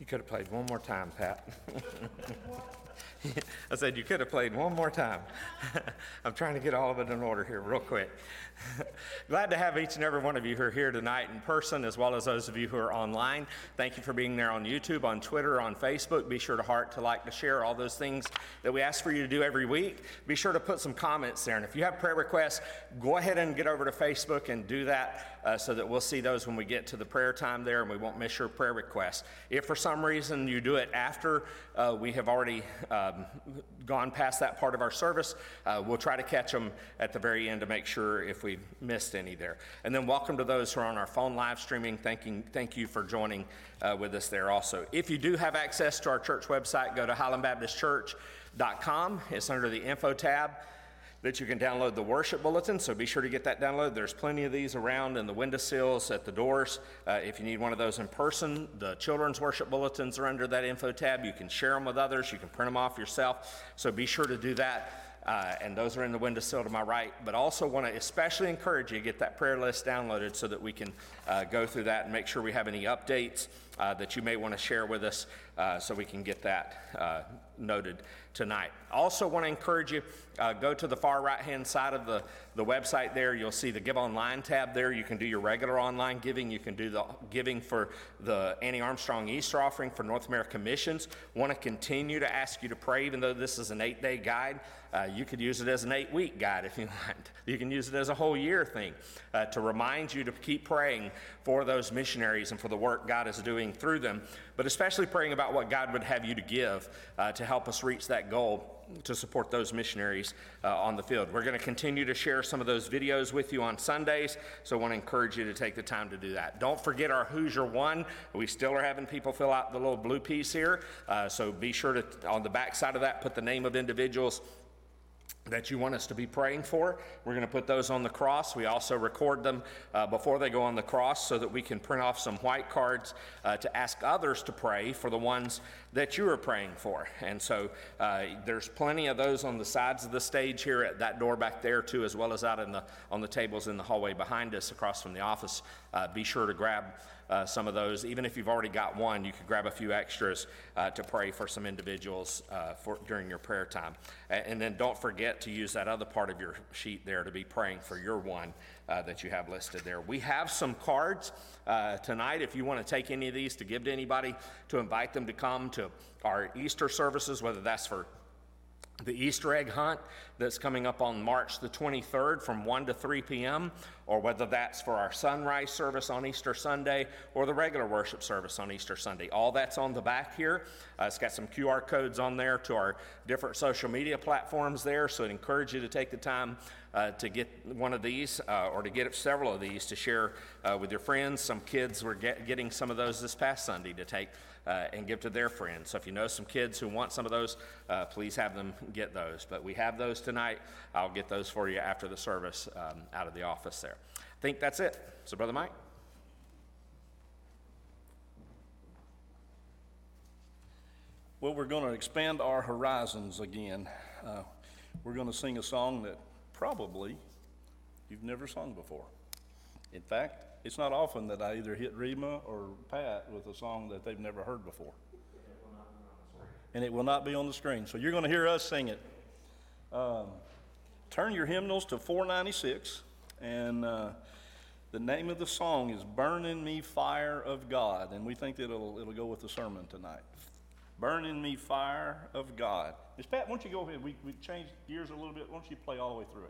You could have played one more time, Pat. I said you could have played one more time. I'm trying to get all of it in order here real quick. Glad to have each and every one of you who are here tonight in person, as well as those of you who are online. Thank you for being there on YouTube, on Twitter, on Facebook. Be sure to heart, to like, to share, all those things that we ask for you to do every week. Be sure to put some comments there. And if you have prayer requests, go ahead and get over to Facebook and do that so that we'll see those when we get to the prayer time there, and we won't miss your prayer requests. If for some reason you do it after we have already gone past that part of our service, we'll try to catch them at the very end to make sure if we missed any there. And then welcome to those who are on our phone live streaming. Thank you for joining with us there also. If you do have access to our church website, go to highlandbaptistchurch.com. It's under the info tab that you can download the worship bulletin, so be sure to get that download. There's plenty of these around in the windowsills, at the doors. If you need one of those in person, the children's worship bulletins are under that info tab. You can share them with others. You can print them off yourself, so be sure to do that. And those are in the windowsill to my right. But also want to especially encourage you to get that prayer list downloaded so that we can go through that and make sure we have any updates that you may want to share with us so we can get that noted tonight. Also want to encourage you, go to the far right-hand side of the website there. You'll see the Give Online tab there. You can do your regular online giving. You can do the giving for the Annie Armstrong Easter offering for North American Missions. Want to continue to ask you to pray, even though this is an 8-day guide. You could use it as an 8-week guide if you want. You can use it as a whole year thing to remind you to keep praying for those missionaries and for the work God is doing through them, but especially praying about what God would have you to give to help us reach that goal to support those missionaries on the field. We're going to continue to share some of those videos with you on Sundays, so I want to encourage you to take the time to do that. Don't forget our Hoosier One. We still are having people fill out the little blue piece here, so be sure to, on the back side of that, put the name of individuals that you want us to be praying for. We're going to put those on the cross. We also record them before they go on the cross so that we can print off some white cards to ask others to pray for the ones that you are praying for. And so there's plenty of those on the sides of the stage here at that door back there too, as well as out on the tables in the hallway behind us across from the office. Be sure to grab some of those. Even if you've already got one, you could grab a few extras to pray for some individuals during your prayer time. And then don't forget to use that other part of your sheet there to be praying for your one that you have listed there. We have some cards tonight if you want to take any of these to give to anybody, to invite them to come to our Easter services, whether that's for the Easter egg hunt that's coming up on March the 23rd from 1 to 3 p.m., or whether that's for our sunrise service on Easter Sunday or the regular worship service on Easter Sunday. All that's on the back here. It's got some QR codes on there to our different social media platforms there, so I'd encourage you to take the time to get one of these or to get several of these to share with your friends. Some kids were getting some of those this past Sunday to take and give to their friends. So if you know some kids who want some of those, please have them get those. But we have those tonight. I'll get those for you after the service out of the office there. I think that's it. So Brother Mike. Well, we're going to expand our horizons again. We're going to sing a song that probably you've never sung before. In fact, it's not often that I either hit Rima or Pat with a song that they've never heard before. And it will not be on the screen. So you're going to hear us sing it. Turn your hymnals to 496, and the name of the song is Burn in Me Fire of God, and we think that it'll go with the sermon tonight. Burn in Me Fire of God. Miss Pat, why don't you go ahead? We changed gears a little bit. Why don't you play all the way through it?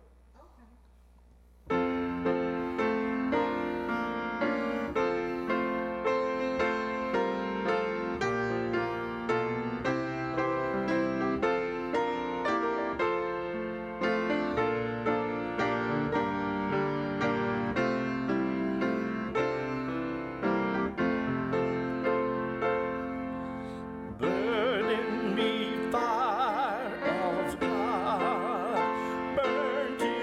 Burn in me fire of God, burn to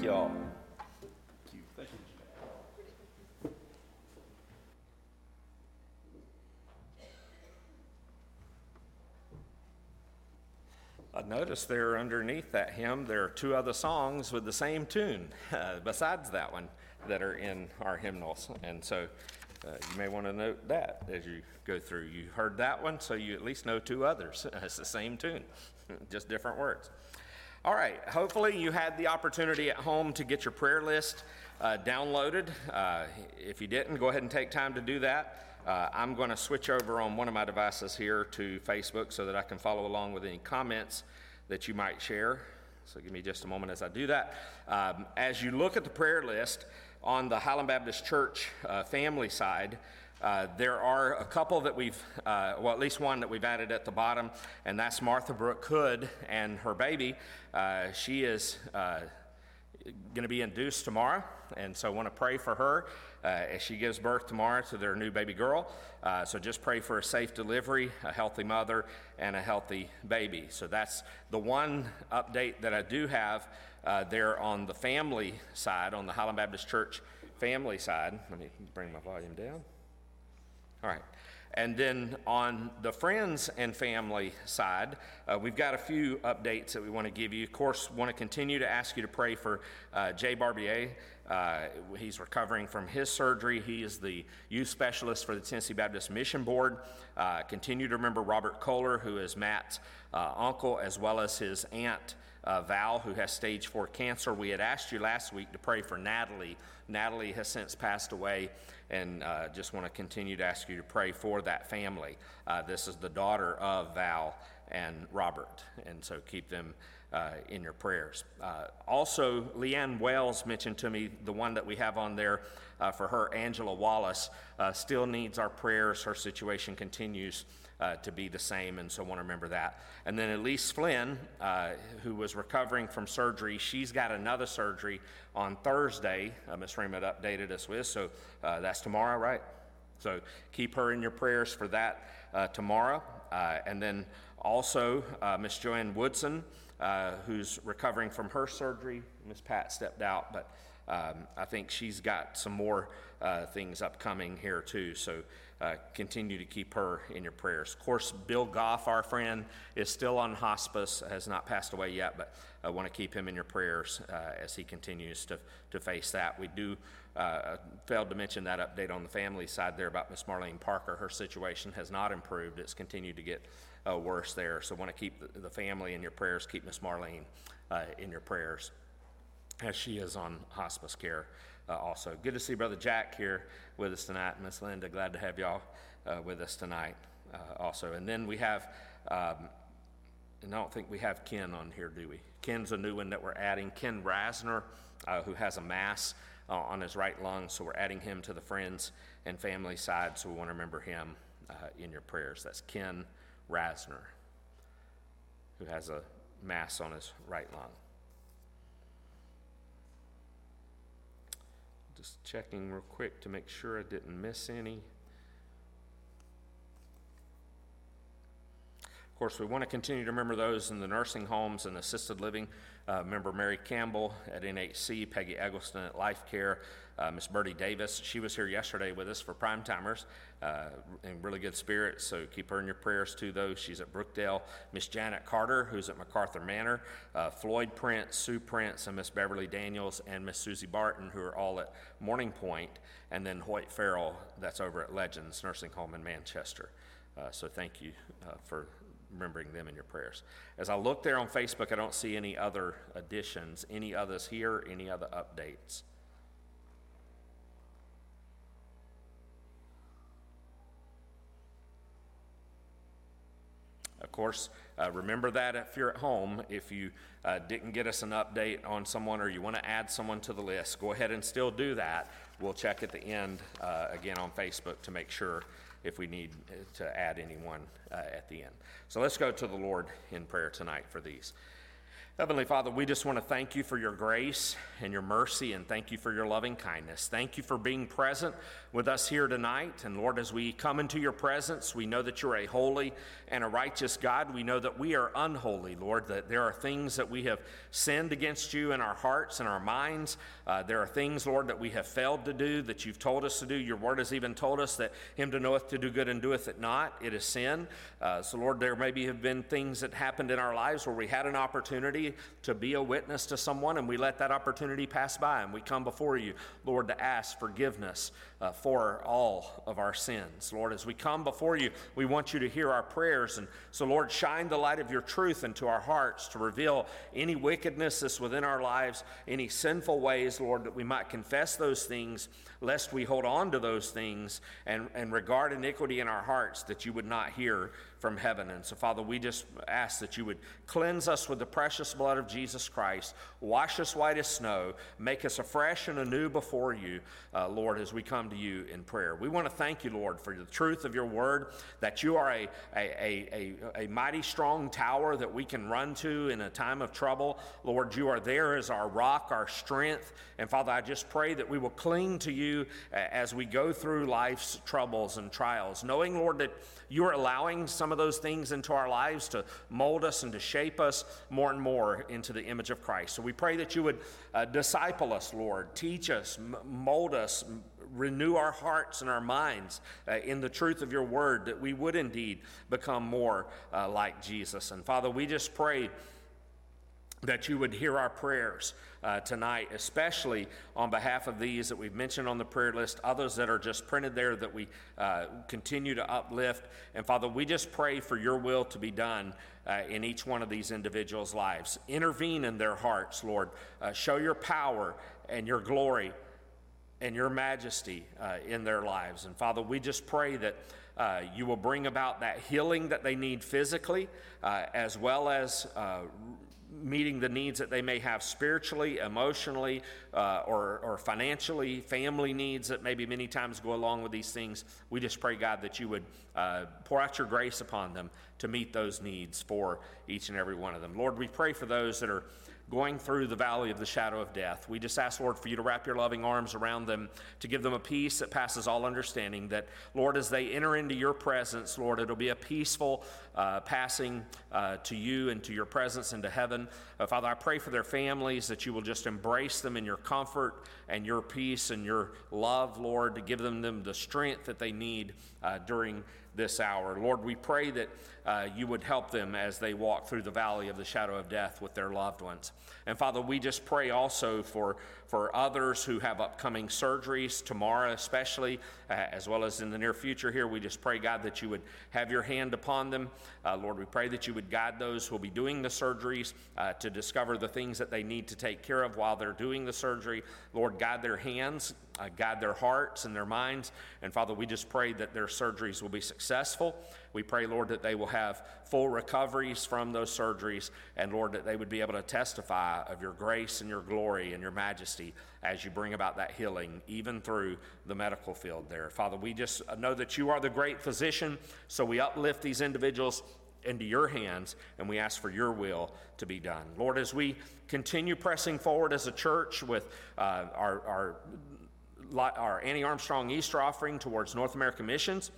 you all. Thank you. I noticed there underneath that hymn, there are two other songs with the same tune besides that one that are in our hymnals. And so you may want to note that as you go through. You heard that one, so you at least know two others. It's the same tune, just different words. All right, hopefully you had the opportunity at home to get your prayer list downloaded. If you didn't, go ahead and take time to do that. I'm going to switch over on one of my devices here to Facebook so that I can follow along with any comments that you might share. So give me just a moment as I do that. As you look at the prayer list on the Highland Baptist Church family side, there are a couple that we've, well, at least one that we've added at the bottom, and that's Martha Brooke Hood and her baby. She is going to be induced tomorrow, and so I want to pray for her as she gives birth tomorrow to their new baby girl. So just pray for a safe delivery, a healthy mother, and a healthy baby. So that's the one update that I do have there on the family side, on the Highland Baptist Church family side. Let me bring my volume down. All right. And then on the friends and family side, we've got a few updates that we want to give you. Of course, want to continue to ask you to pray for Jay Barbier. He's recovering from his surgery. He is the youth specialist for the Tennessee Baptist Mission Board. Continue to remember Robert Kohler, who is Matt's uncle, as well as his aunt, Val, who has stage 4 cancer. We had asked you last week to pray for Natalie. Natalie has since passed away, and just want to continue to ask you to pray for that family. This is the daughter of Val and Robert, and so keep them in your prayers. Also, Leanne Wells mentioned to me the one that we have on there for her, Angela Wallace, still needs our prayers. Her situation continues to be the same, and so want to remember that. And then Elise Flynn, who was recovering from surgery, she's got another surgery on Thursday. Ms. Raymond updated us with, so that's tomorrow, right? So keep her in your prayers for that tomorrow. And then also Miss Joanne Woodson, who's recovering from her surgery. Miss Pat stepped out, but I think she's got some more things upcoming here too. So continue to keep her in your prayers. Of course, Bill Goff, our friend, is still on hospice, has not passed away yet, but I want to keep him in your prayers as he continues to face that. We do failed to mention that update on the family side there about Miss Marlene Parker. Her situation has not improved. It's continued to get worse there. So want to keep the family in your prayers. Keep Miss Marlene in your prayers as she is on hospice care. Also, good to see Brother Jack here with us tonight. Miss Linda, glad to have y'all with us tonight also. And then we have, and I don't think we have Ken on here, do we? Ken's a new one that we're adding. Ken Rasner, who has a mass on his right lung, so we're adding him to the friends and family side, so we want to remember him in your prayers. That's Ken Rasner, who has a mass on his right lung. Just checking real quick to make sure I didn't miss any. Of course, we want to continue to remember those in the nursing homes and assisted living. Remember Mary Campbell at NHC, Peggy Eggleston at Life Care, Miss Birdie Davis. She was here yesterday with us for Prime Timers in really good spirits, so keep her in your prayers too, though. She's at Brookdale. Miss Janet Carter, who's at MacArthur Manor, Floyd Prince, Sue Prince, and Miss Beverly Daniels, and Miss Susie Barton, who are all at Morning Point, and then Hoyt Farrell, that's over at Legends Nursing Home in Manchester. So thank you for remembering them in your prayers. As I look there on Facebook, I don't see any other additions, any others here, any other updates. Of course, remember that if you're at home, if you didn't get us an update on someone or you want to add someone to the list, go ahead and still do that. We'll check at the end again on Facebook to make sure if we need to add anyone at the end. So let's go to the Lord in prayer tonight for these. Heavenly Father, we just want to thank you for your grace and your mercy, and thank you for your loving kindness. Thank you for being present with us here tonight. And Lord, as we come into your presence, we know that you're a holy and a righteous God. We know that we are unholy, Lord, that there are things that we have sinned against you in our hearts and our minds. There are things, Lord, that we have failed to do, that you've told us to do. Your word has even told us that him that knoweth to do good and doeth it not, it is sin. So Lord, there maybe have been things that happened in our lives where we had an opportunity to be a witness to someone, and we let that opportunity pass by, and we come before you, Lord, to ask forgiveness for all of our sins. Lord, as we come before you, we want you to hear our prayers, and so Lord, shine the light of your truth into our hearts to reveal any wickedness that's within our lives, any sinful ways, Lord, that we might confess those things, lest we hold on to those things and regard iniquity in our hearts, that you would not hear from heaven. And so, Father, we just ask that you would cleanse us with the precious blood of Jesus Christ, wash us white as snow, make us afresh and anew before you, Lord, as we come to you in prayer. We want to thank you, Lord, for the truth of your word, that you are a mighty strong tower that we can run to in a time of trouble. Lord, you are there as our rock, our strength. And Father, I just pray that we will cling to you as we go through life's troubles and trials, knowing, Lord, that you are allowing some of those things into our lives to mold us and to shape us more and more into the image of Christ. So we pray that you would disciple us, Lord, teach us, mold us, renew our hearts and our minds in the truth of your word, that we would indeed become more like Jesus. And Father, we just pray that you would hear our prayers tonight, especially on behalf of these that we've mentioned on the prayer list, others that are just printed there that we continue to uplift. And Father, we just pray for your will to be done in each one of these individuals' lives. Intervene in their hearts, Lord. Show your power and your glory and your majesty in their lives. And Father, we just pray that you will bring about that healing that they need physically, as well as meeting the needs that they may have spiritually, emotionally, or financially, family needs that maybe many times go along with these things. We just pray, God, that you would pour out your grace upon them to meet those needs for each and every one of them. Lord, we pray for those that are going through the valley of the shadow of death. We just ask, Lord, for you to wrap your loving arms around them, to give them a peace that passes all understanding, that, Lord, as they enter into your presence, Lord, it'll be a peaceful passing to you and to your presence into heaven. Father, I pray for their families, that you will just embrace them in your comfort and your peace and your love, Lord, to give them the strength that they need during this hour. Lord, we pray that you would help them as they walk through the valley of the shadow of death with their loved ones. And Father, we just pray also for others who have upcoming surgeries tomorrow, especially, as well as in the near future here. We just pray, God, that you would have your hand upon them. Lord, we pray that you would guide those who will be doing the surgeries to discover the things that they need to take care of while they're doing the surgery. Lord, guide their hands, guide their hearts and their minds. And Father, we just pray that their surgeries will be successful. We pray, Lord, that they will have full recoveries from those surgeries, and Lord, that they would be able to testify of your grace and your glory and your majesty as you bring about that healing, even through the medical field there. Father, we just know that you are the great physician, so we uplift these individuals into your hands, and we ask for your will to be done. Lord, as we continue pressing forward as a church with our Annie Armstrong Easter offering towards North American missions,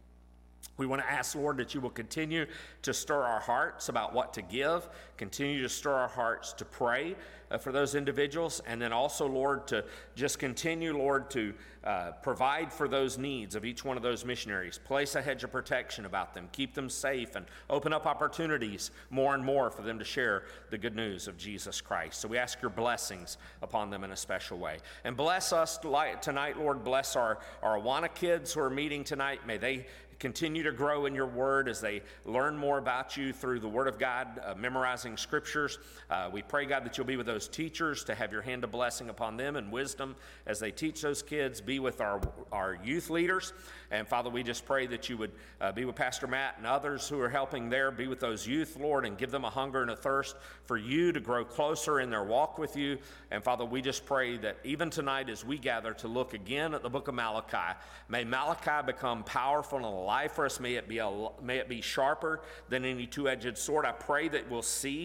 we want to ask, Lord, that you will continue to stir our hearts about what to give, continue to stir our hearts to pray for those individuals, and then also, Lord, to just continue, Lord, to provide for those needs of each one of those missionaries. Place a hedge of protection about them, keep them safe, and open up opportunities more and more for them to share the good news of Jesus Christ. So we ask your blessings upon them in a special way. And bless us tonight, Lord. Bless our Awana kids who are meeting tonight. May they continue to grow in your word as they learn more about you through the word of God, memorizing scriptures. We pray, God, that you'll be with those teachers, to have your hand of blessing upon them and wisdom as they teach those kids. Be with our youth leaders. And Father, we just pray that you would be with Pastor Matt and others who are helping there. Be with those youth, Lord, and give them a hunger and a thirst for you, to grow closer in their walk with you. And Father, we just pray that even tonight as we gather to look again at the book of Malachi, may Malachi become powerful and alive for us. May it be sharper than any two-edged sword. I pray that we'll see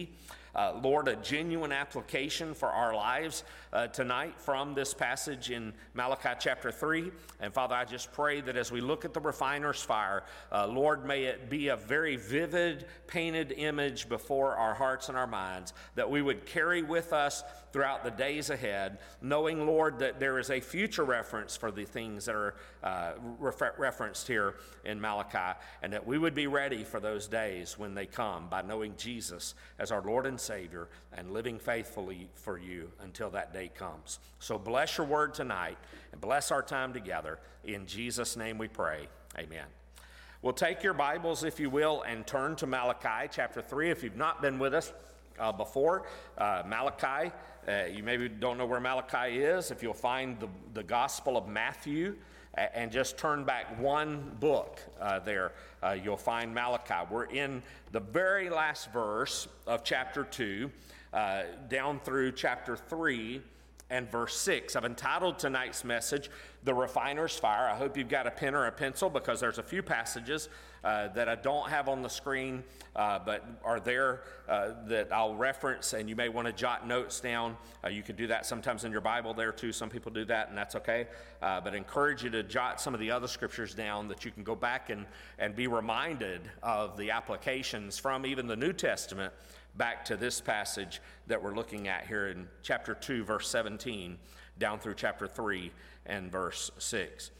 Lord, a genuine application for our lives tonight from this passage in Malachi chapter 3. And Father, I just pray that as we look at the refiner's fire, Lord, may it be a very vivid, painted image before our hearts and our minds that we would carry with us throughout the days ahead, knowing, Lord, that there is a future reference for the things that are referenced here in Malachi, and that we would be ready for those days when they come by knowing Jesus as our Lord and Savior and living faithfully for you until that day comes. So bless your word tonight and bless our time together. In Jesus' name we pray. Amen. Well, take your Bibles, if you will, and turn to Malachi chapter 3. If you've not been with us before, Malachi, you maybe don't know where Malachi is. If you'll find the Gospel of Matthew and just turn back one book there, you'll find Malachi. We're in the very last verse of chapter 2, down through chapter 3 and verse 6. I've entitled tonight's message, The Refiner's Fire. I hope you've got a pen or a pencil, because there's a few passages that I don't have on the screen, but are there that I'll reference, and you may want to jot notes down. You can do that sometimes in your Bible there too. Some people do that, and that's okay. But I encourage you to jot some of the other scriptures down that you can go back and be reminded of the applications from even the New Testament back to this passage that we're looking at here in chapter 2, verse 17, down through chapter 3 and verse 6.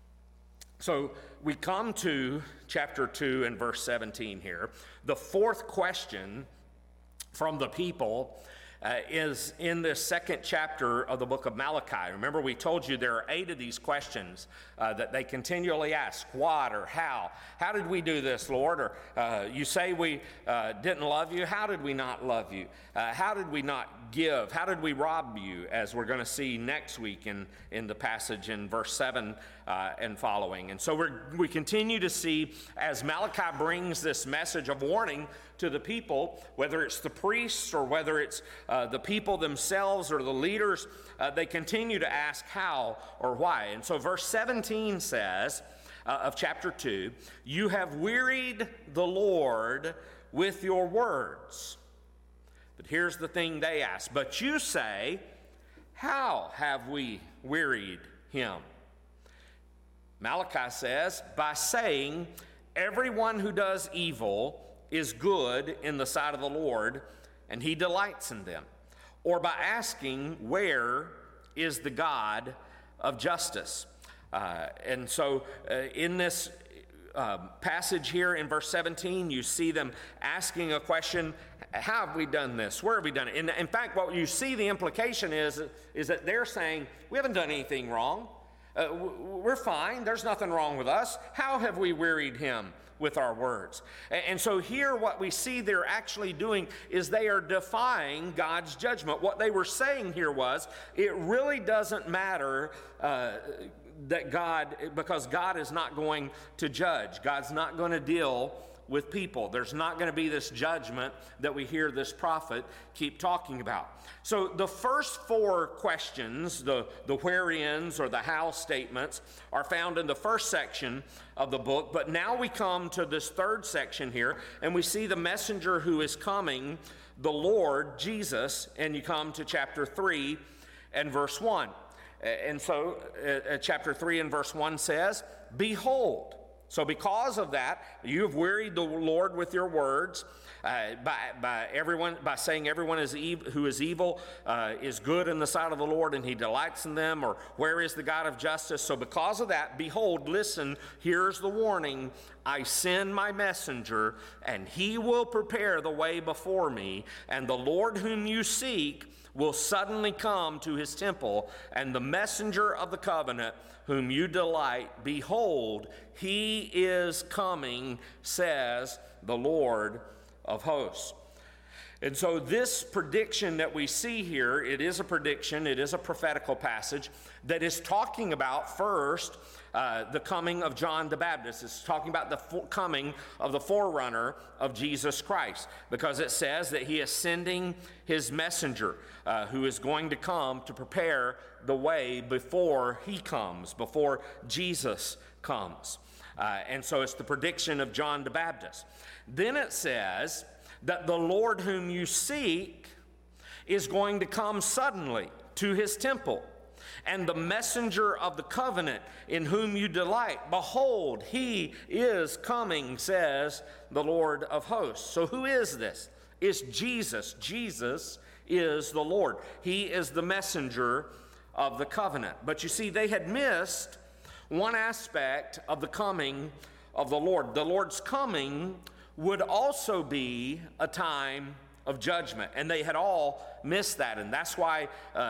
So we come to chapter 2 and verse 17 here. The fourth question from the people is in this second chapter of the book of Malachi. Remember, we told you there are 8 of these questions that they continually ask. What or how? How did we do this, Lord? Or you say we didn't love you. How did we not love you? How did we not give? How did we rob you? As we're going to see next week in the passage in verse 7 and following. And so we continue to see, as Malachi brings this message of warning to the people, whether it's the priests or whether it's the people themselves or the leaders, they continue to ask how or why. And so verse 17 says of chapter 2, you have wearied the Lord with your words. But here's the thing they ask. But you say, how have we wearied him? Malachi says, by saying, everyone who does evil is good in the sight of the Lord, and he delights in them. Or by asking, where is the God of justice? And so in this passage here in verse 17, you see them asking a question, how have we done this? Where have we done it? In fact, what you see the implication is that they're saying, we haven't done anything wrong. We're fine. There's nothing wrong with us. How have we wearied him with our words? And so here what we see they're actually doing is they are defying God's judgment. What they were saying here was, it really doesn't matter that because God is not going to judge. God's not going to deal with people. There's not going to be this judgment that we hear this prophet keep talking about. So the first 4 questions, the whereins or the how statements, are found in the first section of the book. But now we come to this third section here, and we see the messenger who is coming, the Lord Jesus, and you come to chapter 3 and verse 1. And so chapter 3 and verse 1 says, behold. So because of that, you have wearied the Lord with your words, by saying everyone who is evil is good in the sight of the Lord, and he delights in them, or where is the God of justice? So because of that, behold, listen, here's the warning. I send my messenger, and he will prepare the way before me, and the Lord whom you seek will suddenly come to his temple, and the messenger of the covenant whom you delight, behold, he is coming, says the Lord of hosts. And so this prediction that we see here, it is a prediction, it is a prophetical passage that is talking about first the coming of John the Baptist. It's talking about the coming of the forerunner of Jesus Christ, because it says that he is sending his messenger who is going to come to prepare the way before he comes, before Jesus comes. And so it's the prediction of John the Baptist. Then it says that the Lord whom you seek is going to come suddenly to his temple. And the messenger of the covenant in whom you delight, behold, he is coming, says the Lord of hosts. So who is this? It's Jesus. Jesus is the Lord. He is the messenger of the covenant. But you see, they had missed one aspect of the coming of the Lord. The Lord's coming would also be a time of judgment, and they had all missed that. And that's why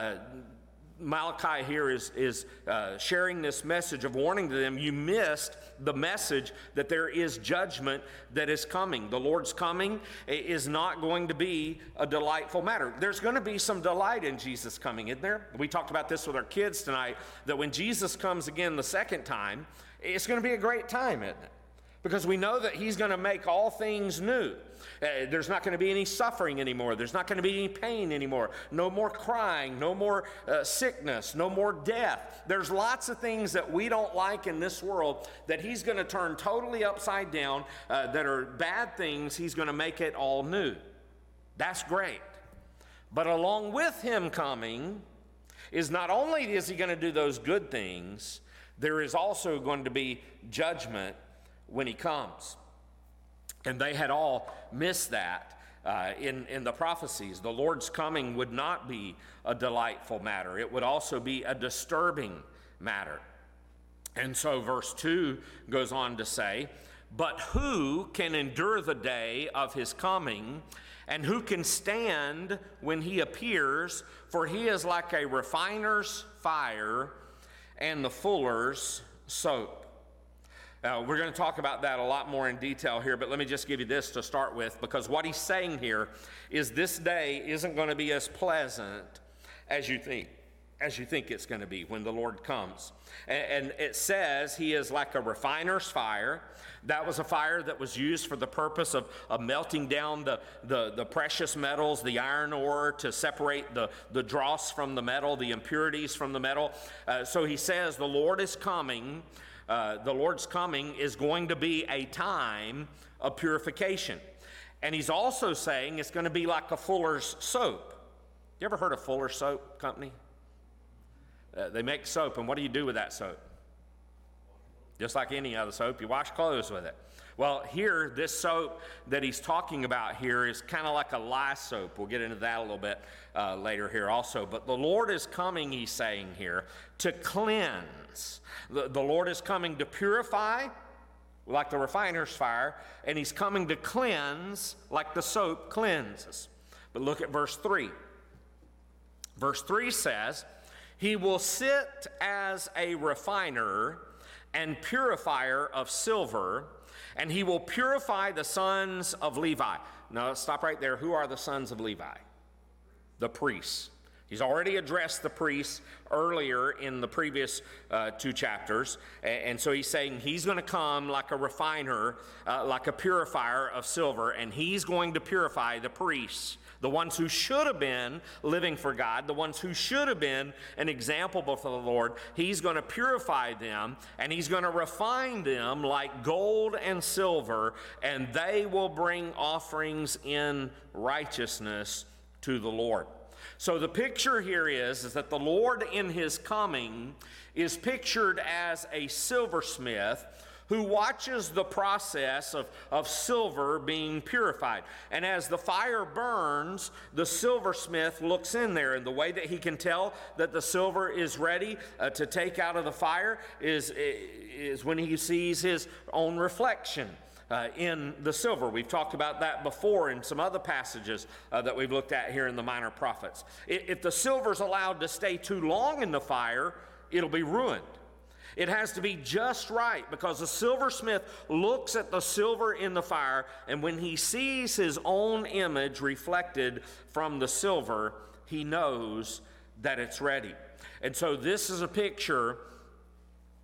Malachi here is sharing this message of warning to them. You missed the message that there is judgment that is coming. The Lord's coming is not going to be a delightful matter. There's going to be some delight in Jesus coming, isn't there? We talked about this with our kids tonight, that when Jesus comes again the second time, it's going to be a great time, isn't it? Because we know that he's going to make all things new. There's not going to be any suffering anymore. There's not going to be any pain anymore. No more crying, no more sickness, no more death. There's lots of things that we don't like in this world that he's going to turn totally upside down, that are bad things. He's going to make it all new. That's great. But along with him coming is not only is he going to do those good things, there is also going to be judgment when he comes. And they had all missed that in the prophecies. The Lord's coming would not be a delightful matter. It would also be a disturbing matter. And so verse 2 goes on to say, but who can endure the day of his coming, and who can stand when he appears? For he is like a refiner's fire and the fuller's soap. We're going to talk about that a lot more in detail here, but let me just give you this to start with, because what he's saying here is this day isn't going to be as pleasant as you think it's going to be when the Lord comes. And it says he is like a refiner's fire. That was a fire that was used for the purpose of melting down the precious metals, the iron ore, to separate the dross from the metal, the impurities from the metal. So he says the Lord is coming. The Lord's coming is going to be a time of purification. And he's also saying it's going to be like a fuller's soap. You ever heard of Fuller's Soap Company? They make soap, and what do you do with that soap? Just like any other soap, you wash clothes with it. Well, here, this soap that he's talking about here is kind of like a lye soap. We'll get into that a little bit later here also. But the Lord is coming, he's saying here, to cleanse. The Lord is coming to purify, like the refiner's fire, and he's coming to cleanse like the soap cleanses. But look at verse 3. Verse 3 says, he will sit as a refiner and purifier of silver, and he will purify the sons of Levi. Now, stop right there. Who are the sons of Levi? The priests. He's already addressed the priests earlier in the previous 2 chapters. And so he's saying he's going to come like a refiner, like a purifier of silver, and he's going to purify the priests, the ones who should have been living for God, the ones who should have been an example before the Lord. He's going to purify them, and he's going to refine them like gold and silver, and they will bring offerings in righteousness to the Lord. So the picture here is that the Lord in his coming is pictured as a silversmith who watches the process of silver being purified. And as the fire burns, the silversmith looks in there, and the way that he can tell that the silver is ready to take out of the fire is when he sees his own reflection in the silver. We've talked about that before in some other passages that we've looked at here in the Minor Prophets. If the silver's allowed to stay too long in the fire, it'll be ruined. It has to be just right, because the silversmith looks at the silver in the fire, and when he sees his own image reflected from the silver, he knows that it's ready. And so this is a picture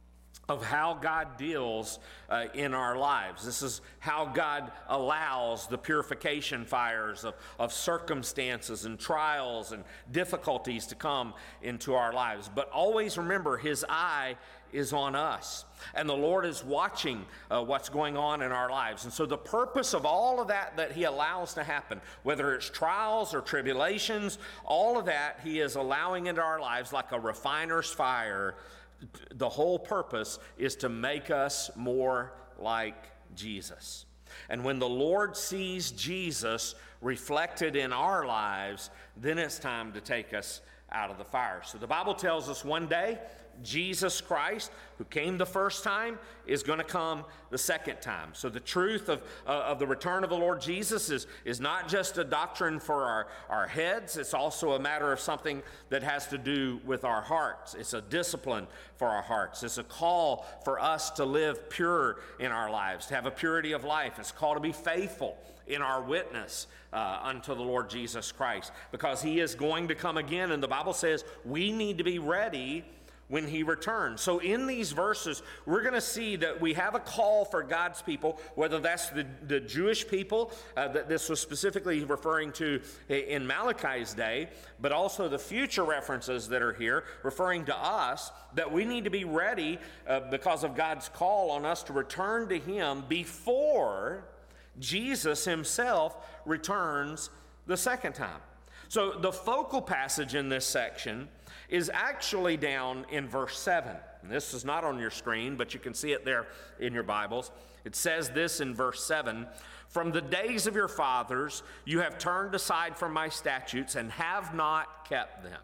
of how God deals in our lives. This is how God allows the purification fires of circumstances and trials and difficulties to come into our lives. But always remember, his eye is on us, and the Lord is watching what's going on in our lives. And so the purpose of all of that he allows to happen, whether it's trials or tribulations, all of that he is allowing into our lives like a refiner's fire. The whole purpose is to make us more like Jesus. And when the Lord sees Jesus reflected in our lives, then it's time to take us out of the fire. So the Bible tells us one day, Jesus Christ, who came the first time, is going to come the second time. So the truth of the return of the Lord Jesus is not just a doctrine for our heads. It's also a matter of something that has to do with our hearts. It's a discipline for our hearts. It's a call for us to live pure in our lives, to have a purity of life. It's a call to be faithful in our witness unto the Lord Jesus Christ, because he is going to come again, and the Bible says we need to be ready when he returns. So in these verses, we're going to see that we have a call for God's people, whether that's the Jewish people that this was specifically referring to in Malachi's day, but also the future references that are here referring to us, that we need to be ready because of God's call on us to return to him before Jesus himself returns the second time. So the focal passage in this section is actually down in verse 7. And this is not on your screen, but you can see it there in your Bibles. It says this in verse 7, "From the days of your fathers you have turned aside from my statutes and have not kept them.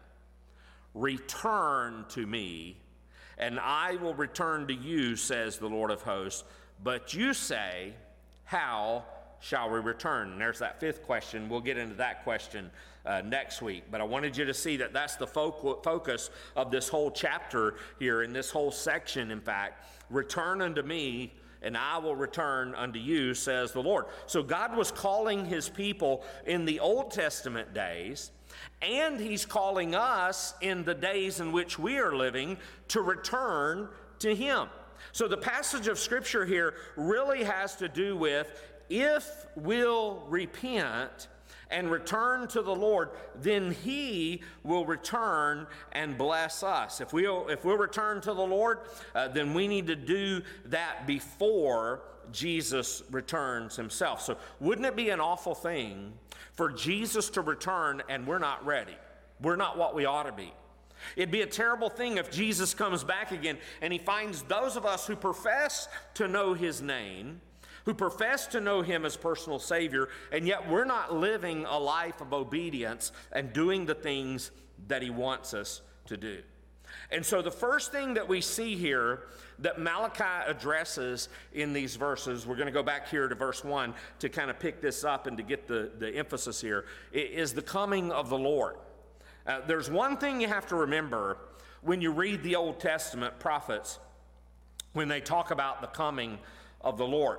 Return to me, and I will return to you, says the Lord of hosts. But you say, how shall we return?" And there's that fifth question. We'll get into that question next week. But I wanted you to see that that's the focus of this whole chapter here, in this whole section, in fact. Return unto me, and I will return unto you, says the Lord. So God was calling his people in the Old Testament days, and he's calling us in the days in which we are living to return to him. So the passage of Scripture here really has to do with, if we'll repent and return to the Lord, then he will return and bless us. If we'll return to the Lord, then we need to do that before Jesus returns himself. So wouldn't it be an awful thing for Jesus to return and we're not ready? We're not what we ought to be. It'd be a terrible thing if Jesus comes back again and he finds those of us who profess to know his name, who profess to know him as personal Savior, and yet we're not living a life of obedience and doing the things that he wants us to do. And so the first thing that we see here that Malachi addresses in these verses, we're going to go back here to verse 1 to kind of pick this up and to get the emphasis here, is the coming of the Lord. There's one thing you have to remember when you read the Old Testament prophets, when they talk about the coming of the Lord.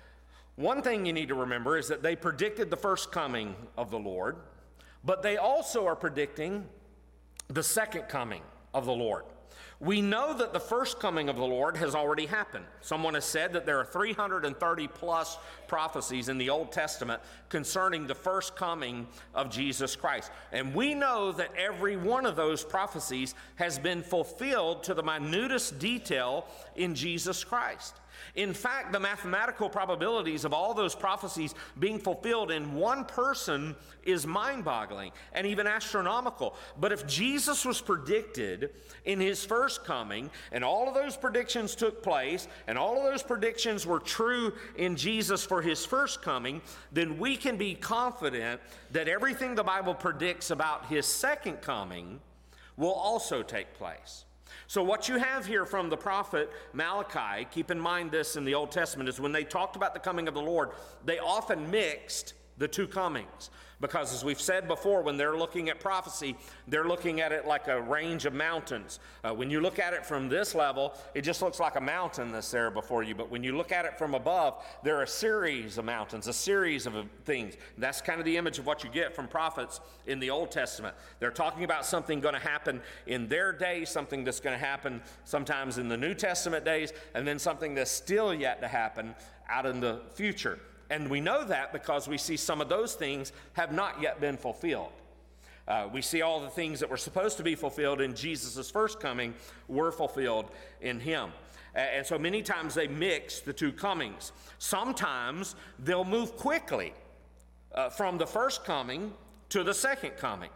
One thing you need to remember is that they predicted the first coming of the Lord, but they also are predicting the second coming of the Lord. We know that the first coming of the Lord has already happened. Someone has said that there are 330 plus prophecies in the Old Testament concerning the first coming of Jesus Christ. And we know that every one of those prophecies has been fulfilled to the minutest detail in Jesus Christ. In fact, the mathematical probabilities of all those prophecies being fulfilled in one person is mind-boggling and even astronomical. But if Jesus was predicted in his first coming, and all of those predictions took place, and all of those predictions were true in Jesus for his first coming, then we can be confident that everything the Bible predicts about his second coming will also take place. So what you have here from the prophet Malachi, keep in mind this in the Old Testament, is when they talked about the coming of the Lord, they often mixed the two comings. Because as we've said before, when they're looking at prophecy, they're looking at it like a range of mountains. When you look at it from this level, it just looks like a mountain that's there before you. But when you look at it from above, there are a series of mountains, a series of things. That's kind of the image of what you get from prophets in the Old Testament. They're talking about something going to happen in their day, something that's going to happen sometimes in the New Testament days, and then something that's still yet to happen out in the future. And we know that because we see some of those things have not yet been fulfilled. We see all the things that were supposed to be fulfilled in Jesus' first coming were fulfilled in him. And so many times they mix the two comings. Sometimes they'll move quickly from the first coming to the second coming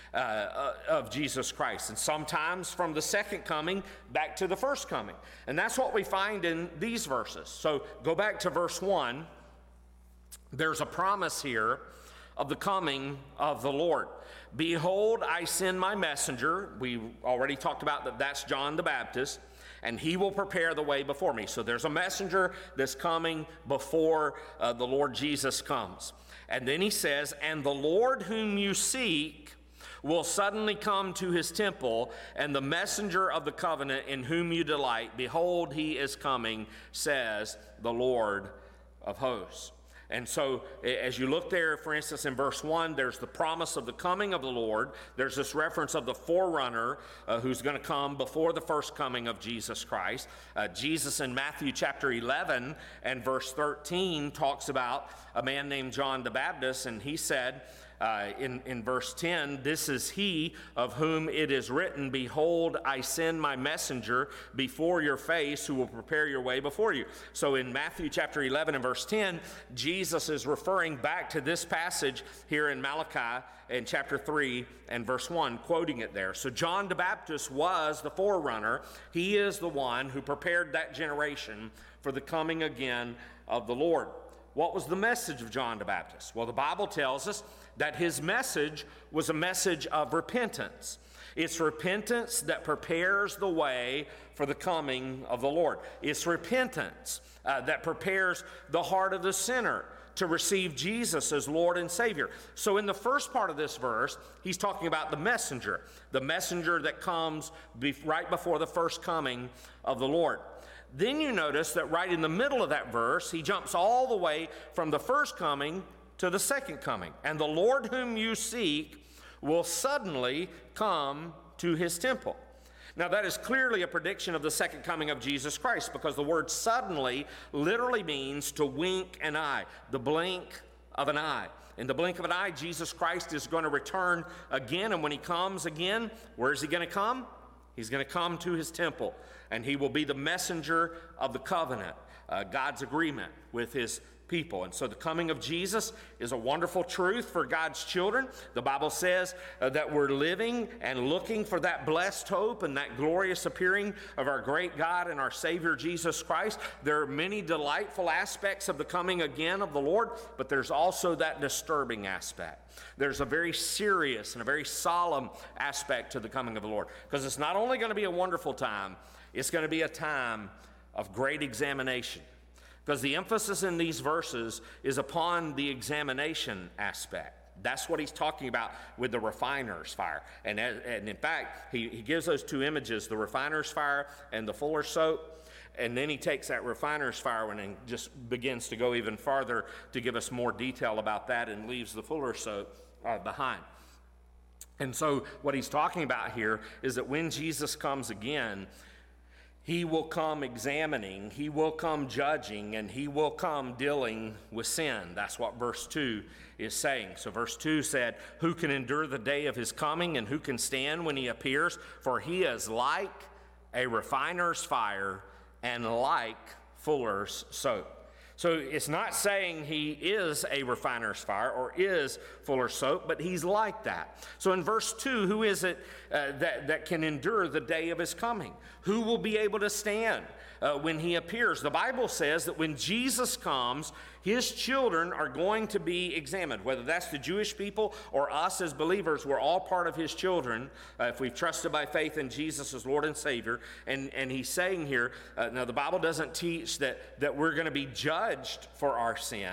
of Jesus Christ. And sometimes from the second coming back to the first coming. And that's what we find in these verses. So go back to verse 1. There's a promise here of the coming of the Lord. Behold, I send my messenger. We already talked about that. That's John the Baptist. And he will prepare the way before me. So there's a messenger that's coming before the Lord Jesus comes. And then he says, and the Lord whom you seek will suddenly come to his temple, and the messenger of the covenant in whom you delight, behold, he is coming, says the Lord of hosts. And so as you look there, for instance, in verse 1, there's the promise of the coming of the Lord. There's this reference of the forerunner who's going to come before the first coming of Jesus Christ. Jesus in Matthew chapter 11 and verse 13 talks about a man named John the Baptist, and he said, in verse 10, this is he of whom it is written, behold, I send my messenger before your face who will prepare your way before you. So in Matthew chapter 11 and verse 10, Jesus is referring back to this passage here in Malachi in chapter 3 and verse 1, quoting it there. So John the Baptist was the forerunner. He is the one who prepared that generation for the coming again of the Lord. What was the message of John the Baptist? Well, the Bible tells us that his message was a message of repentance. It's repentance that prepares the way for the coming of the Lord. It's repentance that prepares the heart of the sinner to receive Jesus as Lord and Savior. So in the first part of this verse, he's talking about the messenger that comes right before the first coming of the Lord. Then you notice that right in the middle of that verse, he jumps all the way from the first coming to the second coming. And the Lord whom you seek will suddenly come to his temple. Now that is clearly a prediction of the second coming of Jesus Christ, because the word suddenly literally means to wink an eye, the blink of an eye. In the blink of an eye, Jesus Christ is going to return again, and when he comes again, where is he going to come? He's going to come to his temple, and he will be the messenger of the covenant, God's agreement with his people. And so the coming of Jesus is a wonderful truth for God's children. The Bible says that we're living and looking for that blessed hope and that glorious appearing of our great God and our Savior Jesus Christ. There are many delightful aspects of the coming again of the Lord, but there's also that disturbing aspect. There's a very serious and a very solemn aspect to the coming of the Lord, because it's not only going to be a wonderful time, it's going to be a time of great examination. Because the emphasis in these verses is upon the examination aspect. That's what he's talking about with the refiner's fire. And in fact, he gives those two images, the refiner's fire and the fuller's soap. And then he takes that refiner's fire and just begins to go even farther to give us more detail about that, and leaves the fuller's soap behind. And so what he's talking about here is that when Jesus comes again, he will come examining, he will come judging, and he will come dealing with sin. That's what verse 2 is saying. So verse 2 said, who can endure the day of his coming, and who can stand when he appears? For he is like a refiner's fire and like fuller's soap. So it's not saying he is a refiner's fire or is fuller's soap, but he's like that. So in verse 2, who is it that can endure the day of his coming? Who will be able to stand when he appears? The Bible says that when Jesus comes, his children are going to be examined. Whether that's the Jewish people or us as believers, we're all part of his children if we've trusted by faith in Jesus as Lord and Savior. And he's saying here, now the Bible doesn't teach that we're going to be judged for our sins,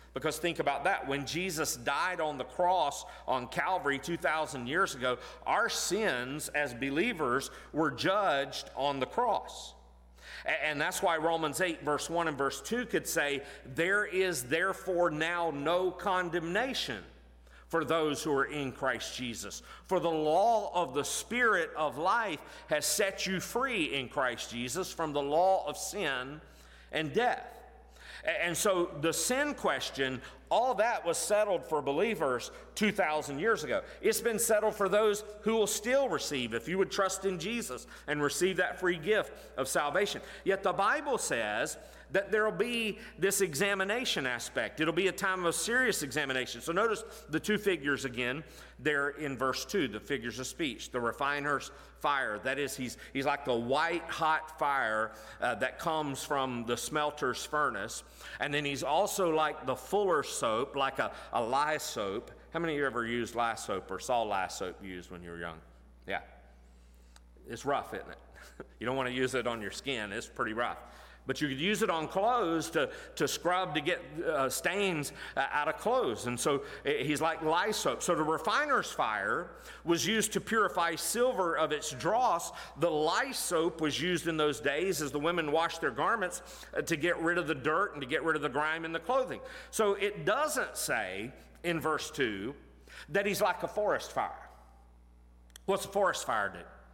Because think about that. When Jesus died on the cross on Calvary 2,000 years ago, our sins as believers were judged on the cross. And that's why Romans 8, verse 1 and verse 2 could say, there is therefore now no condemnation for those who are in Christ Jesus. For the law of the Spirit of life has set you free in Christ Jesus from the law of sin and death. And so the sin question, all that was settled for believers 2,000 years ago. It's been settled for those who will still receive, if you would trust in Jesus and receive that free gift of salvation. Yet the Bible says that there will be this examination aspect. It'll be a time of serious examination. So notice the two figures again there in verse 2, the figures of speech. The refiner's fire, that is, he's like the white hot fire that comes from the smelter's furnace. And then he's also like the fuller's soap, like a lye soap. How many of you ever used lye soap or saw lye soap used when you were young? Yeah. It's rough, isn't it? You don't want to use it on your skin. It's pretty rough. But you could use it on clothes to scrub to get stains out of clothes. And so he's like lye soap. So the refiner's fire was used to purify silver of its dross. The lye soap was used in those days as the women washed their garments to get rid of the dirt and to get rid of the grime in the clothing. So it doesn't say in verse 2 that he's like a forest fire. What's a forest fire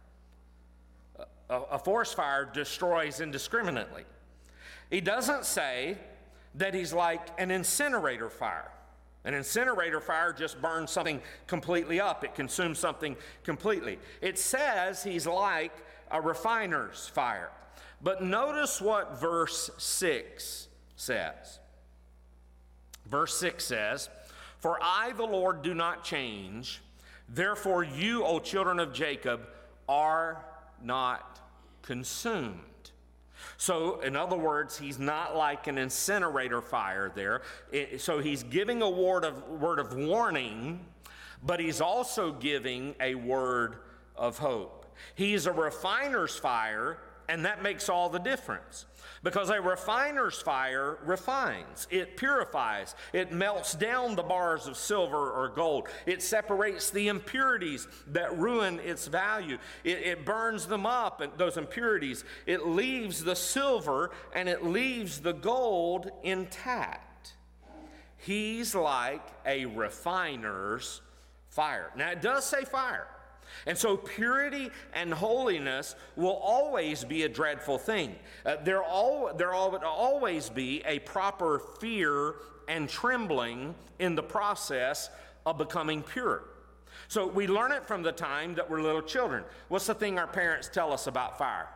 do? A forest fire destroys indiscriminately. He doesn't say that he's like an incinerator fire. An incinerator fire just burns something completely up. It consumes something completely. It says he's like a refiner's fire. But notice what verse 6 says. Verse 6 says, "For I, the Lord, do not change. Therefore you, O children of Jacob, are not consumed." So, in other words, he's not like an incinerator fire there. So he's giving a word of warning, but he's also giving a word of hope. He's a refiner's fire, and that makes all the difference. Because a refiner's fire refines, it purifies, it melts down the bars of silver or gold. It separates the impurities that ruin its value. It burns them up, and those impurities. It leaves the silver and it leaves the gold intact. He's like a refiner's fire. Now, it does say fire. And so purity and holiness will always be a dreadful thing. There will always be a proper fear and trembling in the process of becoming pure. So we learn it from the time that we're little children. What's the thing our parents tell us about fire?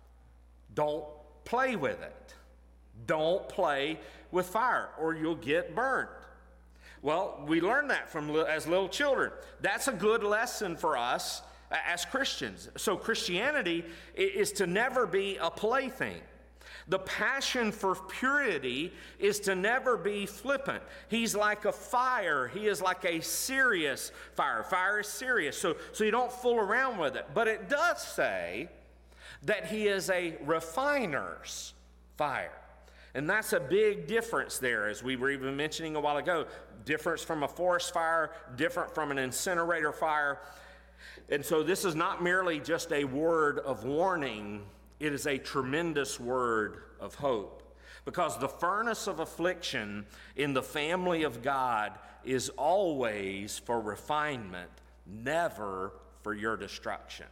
Don't play with it. Don't play with fire or you'll get burned. Well, we learn that as little children. That's a good lesson for us as Christians. So Christianity is to never be a plaything. The passion for purity is to never be flippant. He's like a fire. He is like a serious fire. Fire is serious, so you don't fool around with it. But it does say that he is a refiner's fire. And that's a big difference there, as we were even mentioning a while ago. Difference from a forest fire, different from an incinerator fire. And so this is not merely just a word of warning, it is a tremendous word of hope. Because the furnace of affliction in the family of God is always for refinement, never for your destruction.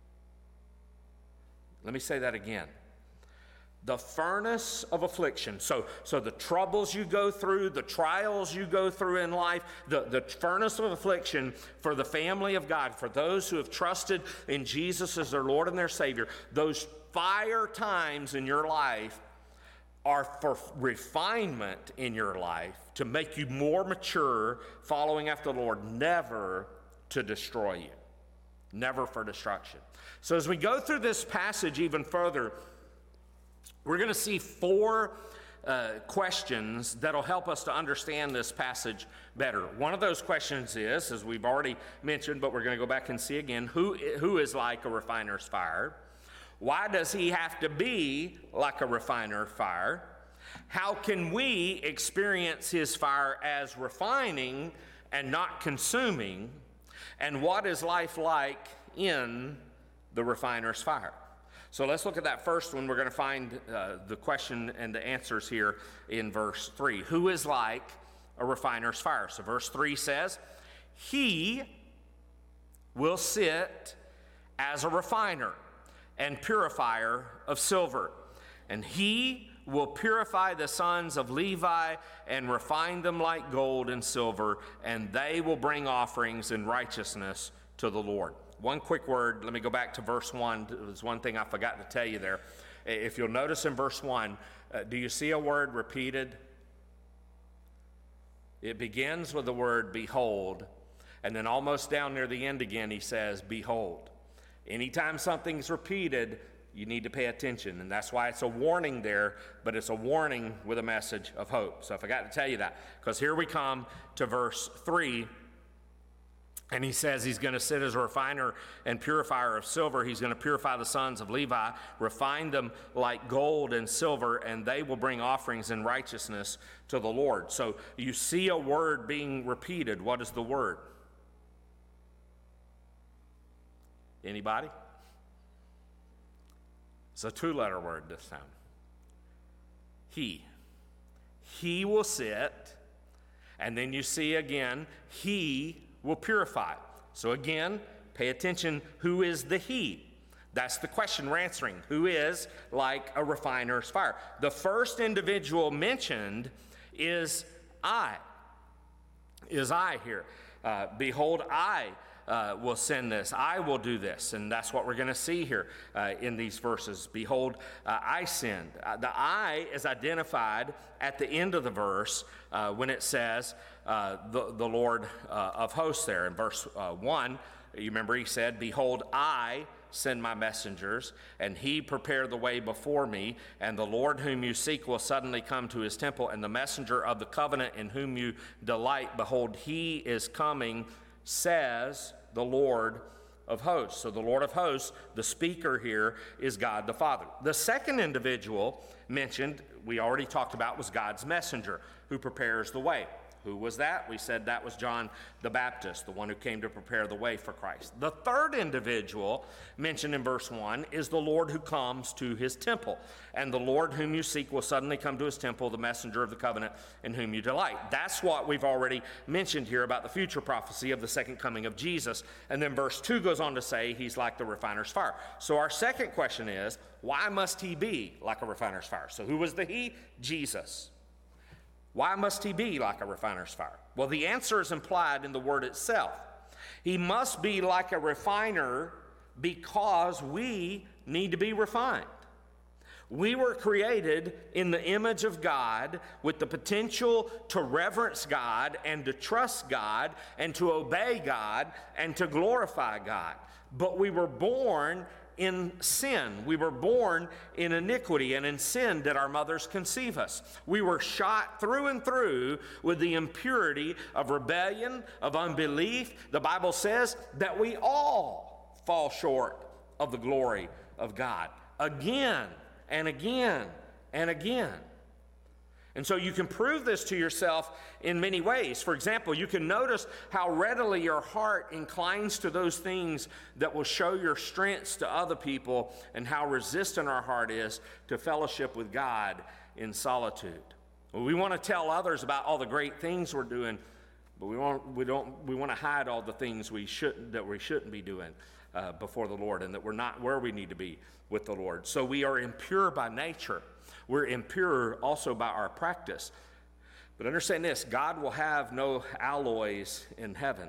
Let me say that again. The furnace of affliction, so the troubles you go through, the trials you go through in life, the furnace of affliction for the family of God, for those who have trusted in Jesus as their Lord and their Savior, those fire times in your life are for refinement in your life, to make you more mature, following after the Lord, never to destroy you, never for destruction. So as we go through this passage even further, we're going to see four questions that'll help us to understand this passage better. One of those questions is, as we've already mentioned, but we're going to go back and see again, who is like a refiner's fire? Why does he have to be like a refiner's fire? How can we experience his fire as refining and not consuming? And what is life like in the refiner's fire? So let's look at that first one. We're going to find the question and the answers here in verse 3. Who is like a refiner's fire? So verse 3 says, he will sit as a refiner and purifier of silver, and he will purify the sons of Levi and refine them like gold and silver, and they will bring offerings in righteousness to the Lord. One quick word, let me go back to verse 1. There's one thing I forgot to tell you there. If you'll notice in verse 1, do you see a word repeated? It begins with the word behold, and then almost down near the end again, he says, behold. Anytime something's repeated, you need to pay attention, and that's why it's a warning there, but it's a warning with a message of hope. So I forgot to tell you that, because here we come to verse 3, and he says he's going to sit as a refiner and purifier of silver. He's going to purify the sons of Levi, refine them like gold and silver, and they will bring offerings in righteousness to the Lord. So you see a word being repeated. What is the word? Anybody? It's a two-letter word this time. He. He will sit, and then you see again, he will purify. So again, pay attention, who is the he? That's the question we're answering. Who is like a refiner's fire? The first individual mentioned is I. Is I here. Behold, I will send this. I will do this. And that's what we're going to see here in these verses. Behold, I send. The I is identified at the end of the verse when it says the Lord of hosts there. In verse 1, you remember he said, behold, I send my messengers, and he prepared the way before me, and the Lord whom you seek will suddenly come to his temple, and the messenger of the covenant in whom you delight, behold, he is coming, says the Lord of hosts. So the Lord of hosts, the speaker here, is God the Father. The second individual mentioned, we already talked about, was God's messenger who prepares the way. Who was that? We said that was John the Baptist, the one who came to prepare the way for Christ. The third individual mentioned in verse 1 is the Lord who comes to his temple. And the Lord whom you seek will suddenly come to his temple, the messenger of the covenant in whom you delight. That's what we've already mentioned here about the future prophecy of the second coming of Jesus. And then verse 2 goes on to say he's like the refiner's fire. So our second question is, why must he be like a refiner's fire? So who was the he? Jesus. Why must he be like a refiner's fire? Well, the answer is implied in the word itself. He must be like a refiner because we need to be refined. We were created in the image of God with the potential to reverence God and to trust God and to obey God and to glorify God. But we were born in sin. We were born in iniquity, and in sin did our mothers conceive us. We were shot through and through with the impurity of rebellion, of unbelief. The Bible says that we all fall short of the glory of God again and again and again. And so you can prove this to yourself in many ways. For example, you can notice how readily your heart inclines to those things that will show your strengths to other people, and how resistant our heart is to fellowship with God in solitude. We want to tell others about all the great things we're doing, but we want to hide all the things we shouldn't be doing before the Lord, and that we're not where we need to be with the Lord. So we are impure by nature. We're impure also by our practice. But understand this, God will have no alloys in heaven.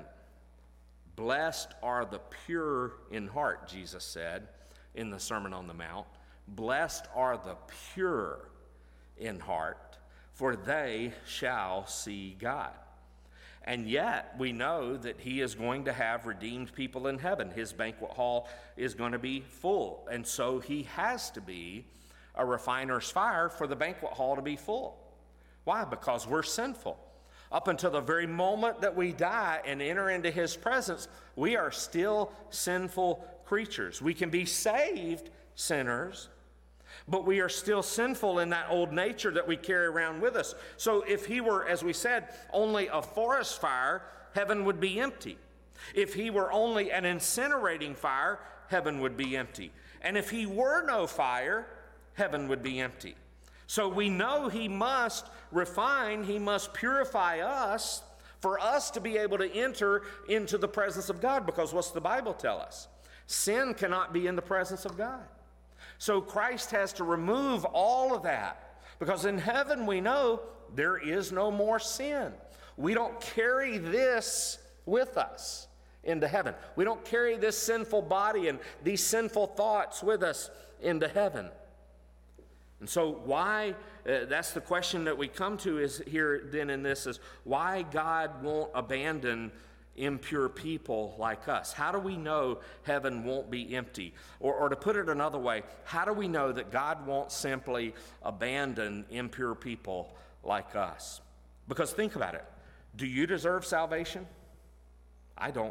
Blessed are the pure in heart, Jesus said in the Sermon on the Mount. Blessed are the pure in heart, for they shall see God. And yet we know that he is going to have redeemed people in heaven. His banquet hall is going to be full. And so he has to be a refiner's fire for the banquet hall to be full. Why? Because we're sinful. Up until the very moment that we die and enter into his presence, we are still sinful creatures. We can be saved sinners, But we are still sinful in that old nature that we carry around with us. So if he were, as we said, only a forest fire, heaven would be empty. If he were only an incinerating fire, heaven would be empty. And if he were no fire, heaven would be empty. So we know he must refine, he must purify us for us to be able to enter into the presence of God. Because what's the Bible tell us? Sin cannot be in the presence of God. So Christ has to remove all of that, because in heaven we know there is no more sin. We don't carry this with us into heaven. We don't carry this sinful body and these sinful thoughts with us into heaven. And so why, that's the question that we come to is here then in this, is why God won't abandon impure people like us. How do we know heaven won't be empty? Or to put it another way, how do we know that God won't simply abandon impure people like us? Because think about it. Do you deserve salvation? I don't.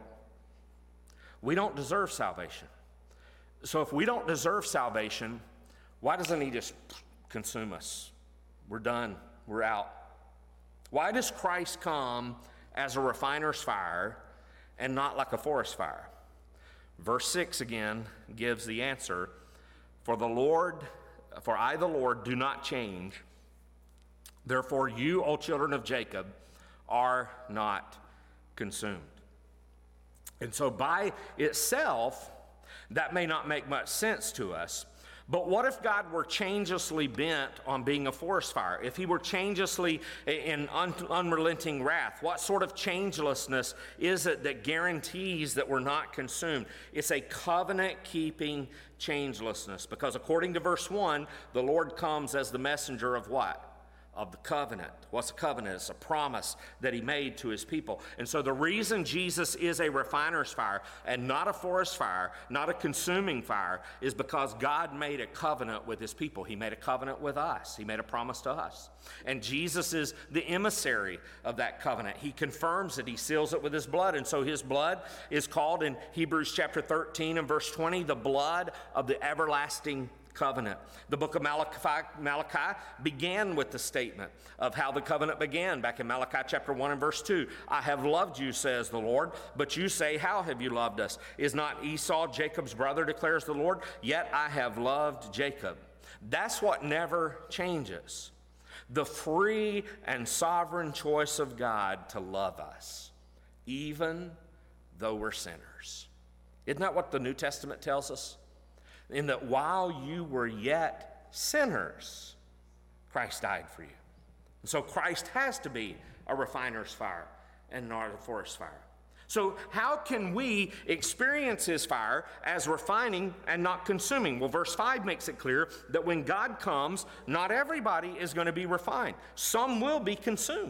We don't deserve salvation. So if we don't deserve salvation, why doesn't he just consume us? We're done. We're out. Why does Christ come as a refiner's fire and not like a forest fire? Verse 6 again gives the answer. For I, the Lord, do not change. Therefore you, O children of Jacob, are not consumed. And so by itself, that may not make much sense to us. But what if God were changelessly bent on being a forest fire? If he were changelessly in unrelenting wrath, what sort of changelessness is it that guarantees that we're not consumed? It's a covenant-keeping changelessness, because according to verse 1, the Lord comes as the messenger of what? Of the covenant. What's a covenant? It's a promise that he made to his people. And so the reason Jesus is a refiner's fire and not a forest fire, not a consuming fire, is because God made a covenant with his people. He made a covenant with us. He made a promise to us. And Jesus is the emissary of that covenant. He confirms it. He seals it with his blood. And so his blood is called in Hebrews chapter 13 and verse 20, the blood of the everlasting covenant. The book of Malachi began with the statement of how the covenant began back in Malachi chapter 1 and verse 2. I have loved you, says the Lord, but you say, how have you loved us? Is not Esau Jacob's brother, declares the Lord? Yet I have loved Jacob. That's what never changes. The free and sovereign choice of God to love us, even though we're sinners. Isn't that what the New Testament tells us? In that while you were yet sinners, Christ died for you. And so Christ has to be a refiner's fire and not a forest fire. So how can we experience his fire as refining and not consuming? Well, verse 5 makes it clear that when God comes, not everybody is going to be refined. Some will be consumed.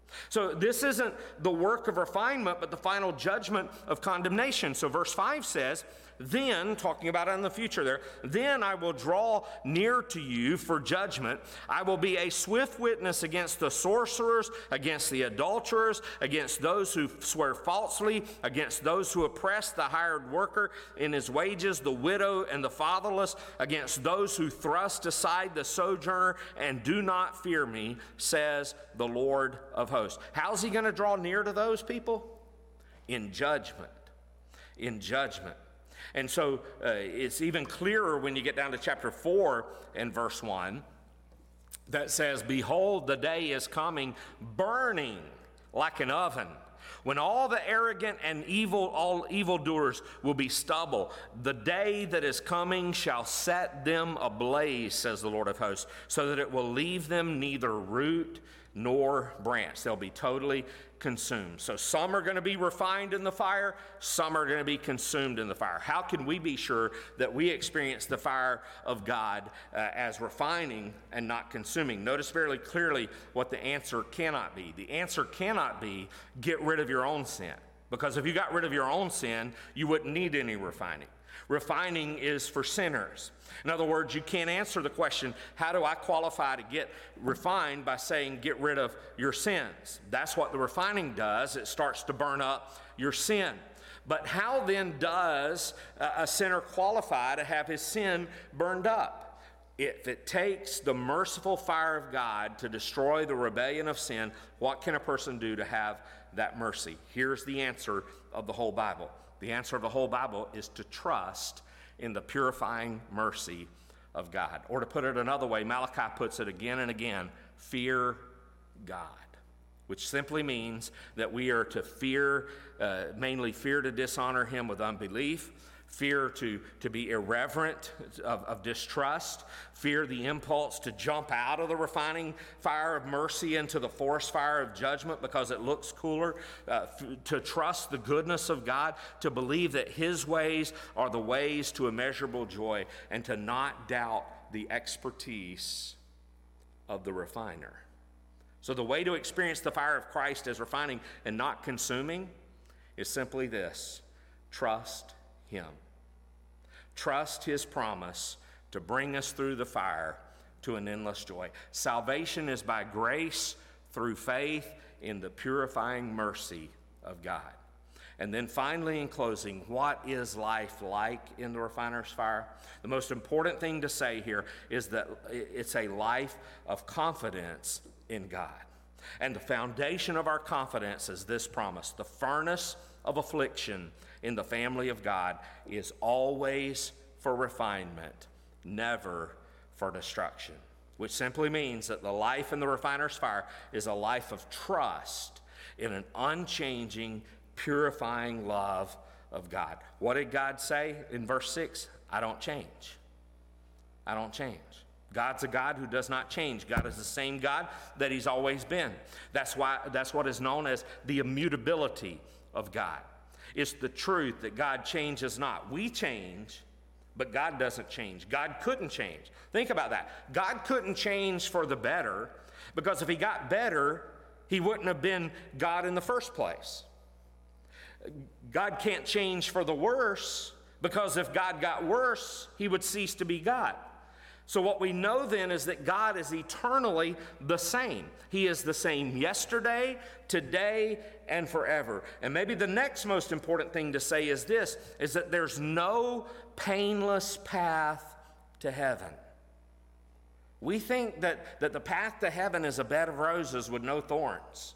So this isn't the work of refinement, but the final judgment of condemnation. So verse 5 says, then, talking about it in the future there, then I will draw near to you for judgment. I will be a swift witness against the sorcerers, against the adulterers, against those who swear falsely, against those who oppress the hired worker in his wages, the widow and the fatherless, against those who thrust aside the sojourner and do not fear me, says the Lord of hosts. How's he going to draw near to those people? In judgment. In judgment. And so it's even clearer when you get down to chapter 4 and verse 1 that says, behold, the day is coming, burning like an oven, when all the arrogant and all evildoers will be stubble. The day that is coming shall set them ablaze, says the Lord of hosts, so that it will leave them neither root nor branch. They'll be totally consumed. So some are going to be refined in the fire, some are going to be consumed in the fire. How can we be sure that we experience the fire of God as refining and not consuming? Notice very clearly what the answer cannot be. The answer cannot be get rid of your own sin, because if you got rid of your own sin, you wouldn't need any refining. Refining is for sinners. In other words, you can't answer the question, how do I qualify to get refined, by saying get rid of your sins. That's what the refining does. It starts to burn up your sin. But how then does a sinner qualify to have his sin burned up? If it takes the merciful fire of God to destroy the rebellion of sin, what can a person do to have that mercy? Here's the answer of the whole Bible. The answer of the whole Bible is to trust in the purifying mercy of God. Or to put it another way, Malachi puts it again and again, fear God, which simply means that we are to fear, mainly fear to dishonor him with unbelief, fear to be irreverent of distrust, fear the impulse to jump out of the refining fire of mercy into the forest fire of judgment because it looks cooler, to trust the goodness of God, to believe that his ways are the ways to immeasurable joy, and to not doubt the expertise of the refiner. So the way to experience the fire of Christ as refining and not consuming is simply this: trust him. Trust his promise to bring us through the fire to an endless joy. Salvation is by grace through faith in the purifying mercy of God. And then finally, in closing, what is life like in the refiner's fire? The most important thing to say here is that it's a life of confidence in God. And the foundation of our confidence is this promise: the furnace of affliction in the family of God is always for refinement, never for destruction. Which simply means that the life in the refiner's fire is a life of trust in an unchanging, purifying love of God. What did God say in verse 6? I don't change. I don't change. God's a God who does not change. God is the same God that he's always been. That's what is known as the immutability of God. It's the truth that God changes not. We change, but God doesn't change. God couldn't change. Think about that. God couldn't change for the better, because if he got better, he wouldn't have been God in the first place. God can't change for the worse, because if God got worse, he would cease to be God. So what we know then is that God is eternally the same. He is the same yesterday, today, and forever. And maybe the next most important thing to say is this, is that there's no painless path to heaven. We think that the path to heaven is a bed of roses with no thorns.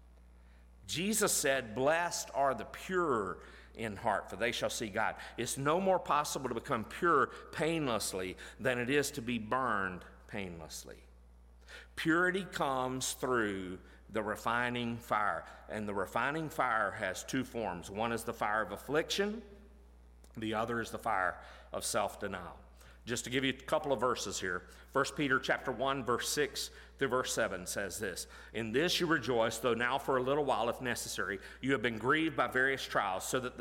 Jesus said, "Blessed are the pure in heart, for they shall see God." It's no more possible to become pure painlessly than it is to be burned painlessly. Purity comes through the refining fire, and the refining fire has two forms. One is the fire of affliction, the other is the fire of self-denial. Just to give you a couple of verses here, 1 Peter chapter 1, verse 6 through verse 7 says this: "In this you rejoice, though now for a little while, if necessary, you have been grieved by various trials, so that the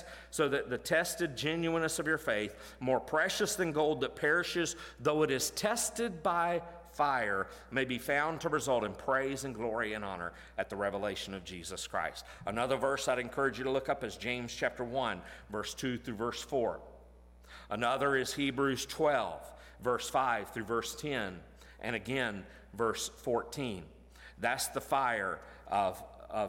tested genuineness of your faith, more precious than gold that perishes, though it is tested by fire, may be found to result in praise and glory and honor at the revelation of Jesus Christ." Another verse I'd encourage you to look up is James chapter 1, verse 2 through verse 4. Another is Hebrews 12, verse 5 through verse 10, and again, verse 14. That's the fire of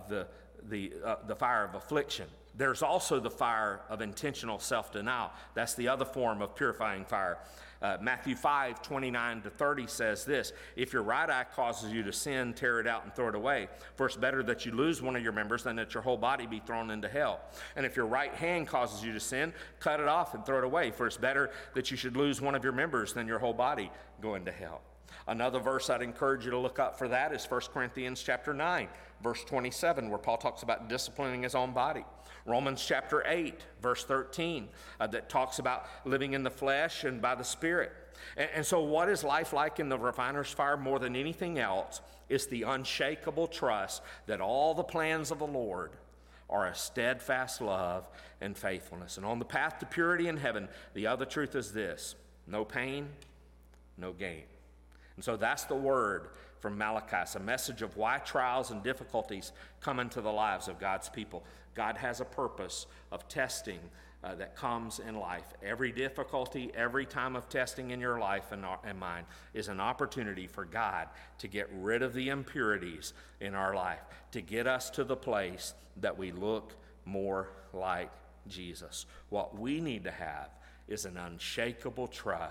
the fire of affliction. There's also the fire of intentional self-denial. That's the other form of purifying fire. Matthew 5, 29 to 30 says this: "If your right eye causes you to sin, tear it out and throw it away. For it's better that you lose one of your members than that your whole body be thrown into hell. And if your right hand causes you to sin, cut it off and throw it away. For it's better that you should lose one of your members than your whole body go into hell." Another verse I'd encourage you to look up for that is 1 Corinthians chapter 9, verse 27, where Paul talks about disciplining his own body. Romans chapter 8, verse 13, that talks about living in the flesh and by the Spirit. And so what is life like in the refiner's fire? More than anything else, it's the unshakable trust that all the plans of the Lord are a steadfast love and faithfulness. And on the path to purity in heaven, the other truth is this: no pain, no gain. And so that's the word from Malachi. It's a message of why trials and difficulties come into the lives of God's people. God has a purpose of testing that comes in life. Every difficulty, every time of testing in your life and mine is an opportunity for God to get rid of the impurities in our life, to get us to the place that we look more like Jesus. What we need to have is an unshakable trust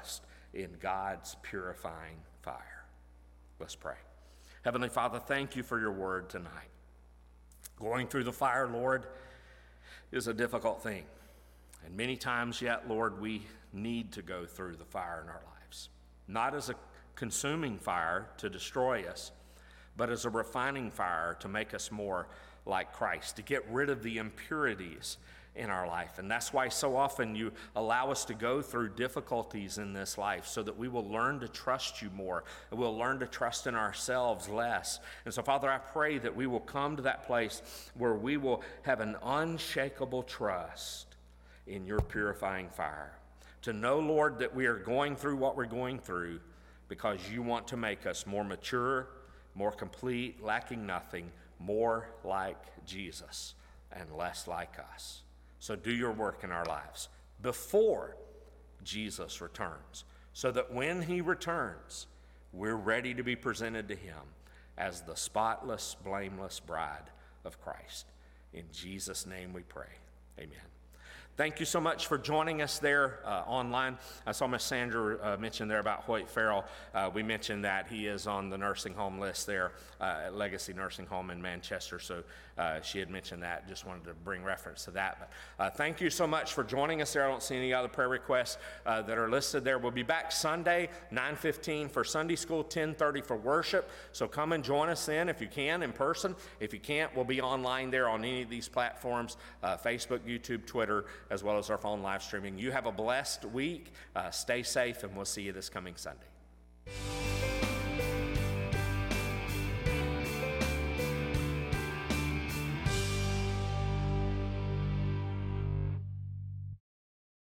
in God's purifying fire. Let's pray. Heavenly Father, thank you for your word tonight. Going through the fire, Lord, is a difficult thing. And many times yet, Lord, we need to go through the fire in our lives. Not as a consuming fire to destroy us, but as a refining fire to make us more like Christ, to get rid of the impurities in our life. And that's why so often you allow us to go through difficulties in this life so that we will learn to trust you more, and we'll learn to trust in ourselves less. And so, Father, I pray that we will come to that place where we will have an unshakable trust in your purifying fire. To know, Lord, that we are going through what we're going through because you want to make us more mature, more complete, lacking nothing, more like Jesus and less like us. So do your work in our lives before Jesus returns, so that when he returns, we're ready to be presented to him as the spotless, blameless bride of Christ. In Jesus' name we pray. Amen. Thank you so much for joining us there online. I saw Miss Sandra mention there about Hoyt Farrell. We mentioned that he is on the nursing home list there at Legacy Nursing Home in Manchester. So she had mentioned that. Just wanted to bring reference to that. But thank you so much for joining us there. I don't see any other prayer requests that are listed there. We'll be back Sunday, 9:15 for Sunday school, 10:30 for worship. So come and join us then if you can in person. If you can't, we'll be online there on any of these platforms, Facebook, YouTube, Twitter, as well as our phone live streaming. You have a blessed week. Stay safe, and we'll see you this coming Sunday.